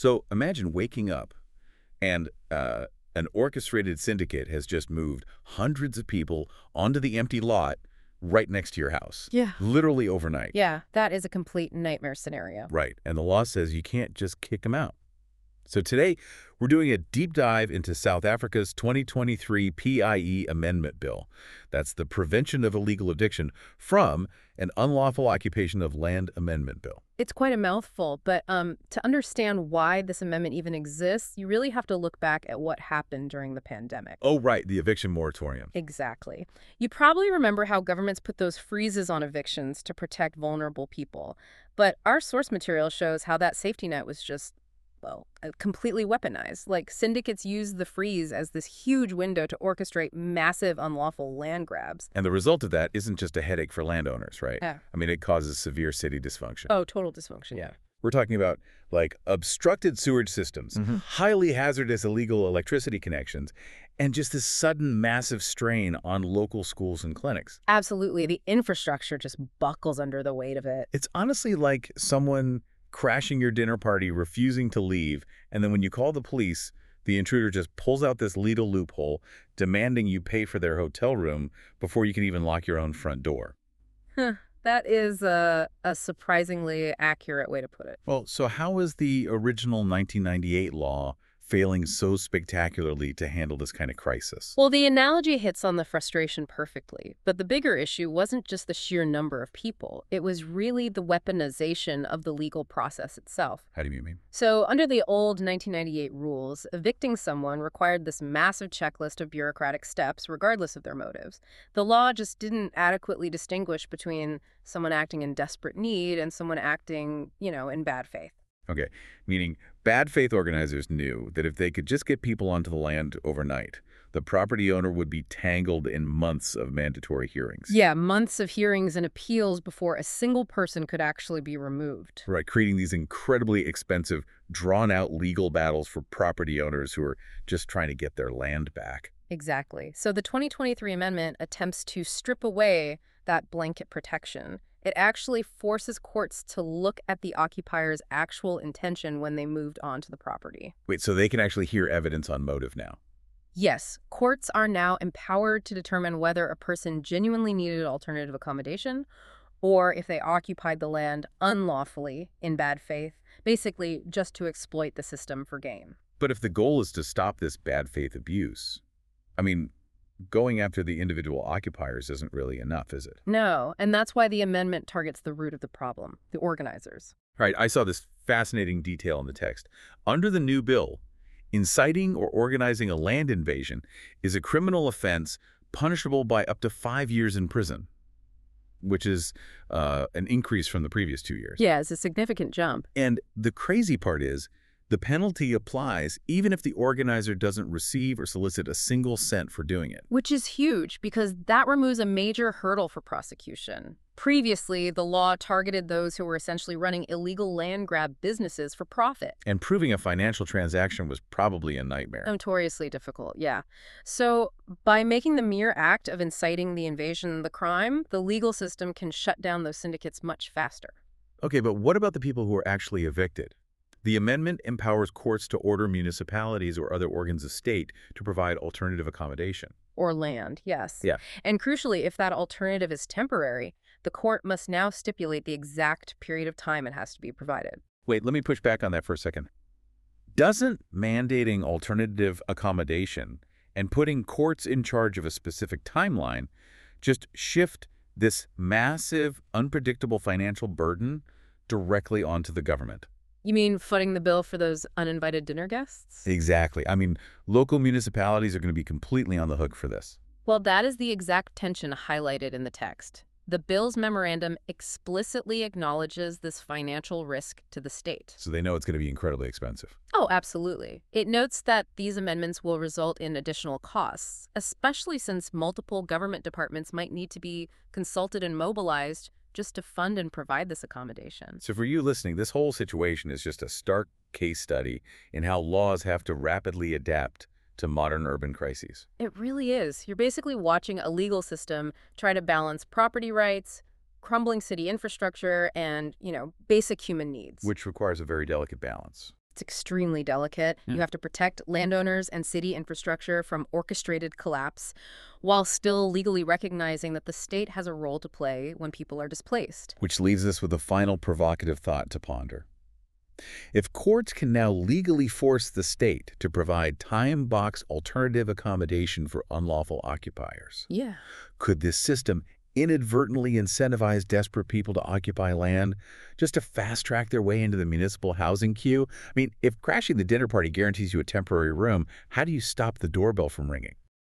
So imagine waking up and an orchestrated syndicate has just moved hundreds of people onto the empty lot right next to your house. Yeah. Literally overnight. Yeah, that is a complete nightmare scenario. Right. And the law says you can't just kick them out. So today, we're doing a deep dive into South Africa's 2023 PIE Amendment Bill. That's the Prevention of Illegal Eviction from an Unlawful Occupation of Land Amendment Bill. It's quite a mouthful, but to understand why this amendment even exists, you really have to look back at what happened during the pandemic. Oh, right, the eviction moratorium. Exactly. You probably remember how governments put those freezes on evictions to protect vulnerable people. But our source material shows how that safety net was just, well, completely weaponized. Like, syndicates used the freeze as this huge window to orchestrate massive unlawful land grabs. And the result of that isn't just a headache for landowners, right? Yeah. I mean, it causes severe city dysfunction. Oh, total dysfunction, yeah. We're talking about, like, obstructed sewage systems, highly hazardous illegal electricity connections, and just this sudden massive strain on local schools and clinics. Absolutely. The infrastructure just buckles under the weight of it. It's honestly like someone crashing your dinner party, refusing to leave, and then when you call the police, the intruder just pulls out this legal loophole, demanding you pay for their hotel room before you can even lock your own front door. That is a surprisingly accurate way to put it. Well, so how is the original 1998 law failing so spectacularly to handle this kind of crisis? Well, the analogy hits on the frustration perfectly, but the bigger issue wasn't just the sheer number of people. It was really the weaponization of the legal process itself. How do you mean? So, under the old 1998 rules, evicting someone required this massive checklist of bureaucratic steps, regardless of their motives. The law just didn't adequately distinguish between someone acting in desperate need and someone acting, in bad faith. Okay, meaning bad faith organizers knew that if they could just get people onto the land overnight, the property owner would be tangled in months of mandatory hearings. Yeah, months of hearings and appeals before a single person could actually be removed. Right, creating these incredibly expensive, drawn-out legal battles for property owners who are just trying to get their land back. Exactly. So the 2023 amendment attempts to strip away that blanket protection. It actually forces courts to look at the occupier's actual intention when they moved onto the property. Wait, so they can actually hear evidence on motive now? Yes, courts are now empowered to determine whether a person genuinely needed alternative accommodation or if they occupied the land unlawfully in bad faith, basically just to exploit the system for gain. But if the goal is to stop this bad faith abuse, I mean, going after the individual occupiers isn't really enough, is it? No, and that's why the amendment targets the root of the problem, the organizers. All right, I saw this fascinating detail in the text. Under the new bill, inciting or organizing a land invasion is a criminal offense punishable by up to 5 years in prison, which is an increase from the previous 2 years. Yeah, it's a significant jump. And the crazy part is, the penalty applies even if the organizer doesn't receive or solicit a single cent for doing it. Which is huge because that removes a major hurdle for prosecution. Previously, the law targeted those who were essentially running illegal land grab businesses for profit. And proving a financial transaction was probably a nightmare. Notoriously difficult, yeah. So by making the mere act of inciting the invasion the crime, the legal system can shut down those syndicates much faster. Okay, but what about the people who are actually evicted? The amendment empowers courts to order municipalities or other organs of state to provide alternative accommodation. Or land, yes. Yeah. And crucially, if that alternative is temporary, the court must now stipulate the exact period of time it has to be provided. Wait, let me push back on that for a second. Doesn't mandating alternative accommodation and putting courts in charge of a specific timeline just shift this massive, unpredictable financial burden directly onto the government? You mean footing the bill for those uninvited dinner guests? Exactly. I mean, local municipalities are going to be completely on the hook for this. Well, that is the exact tension highlighted in the text. The bill's memorandum explicitly acknowledges this financial risk to the state. So they know it's going to be incredibly expensive. Oh, absolutely. It notes that these amendments will result in additional costs, especially since multiple government departments might need to be consulted and mobilized just to fund and provide this accommodation. So for you listening, this whole situation is just a stark case study in how laws have to rapidly adapt to modern urban crises. It really is. You're basically watching a legal system try to balance property rights, crumbling city infrastructure, and, basic human needs. Which requires a very delicate balance. It's extremely delicate. Yeah. You have to protect landowners and city infrastructure from orchestrated collapse while still legally recognizing that the state has a role to play when people are displaced. Which leaves us with a final provocative thought to ponder. If courts can now legally force the state to provide time-box alternative accommodation for unlawful occupiers, Yeah. could this system inadvertently incentivize desperate people to occupy land just to fast-track their way into the municipal housing queue? I mean, if crashing the dinner party guarantees you a temporary room, how do you stop the doorbell from ringing?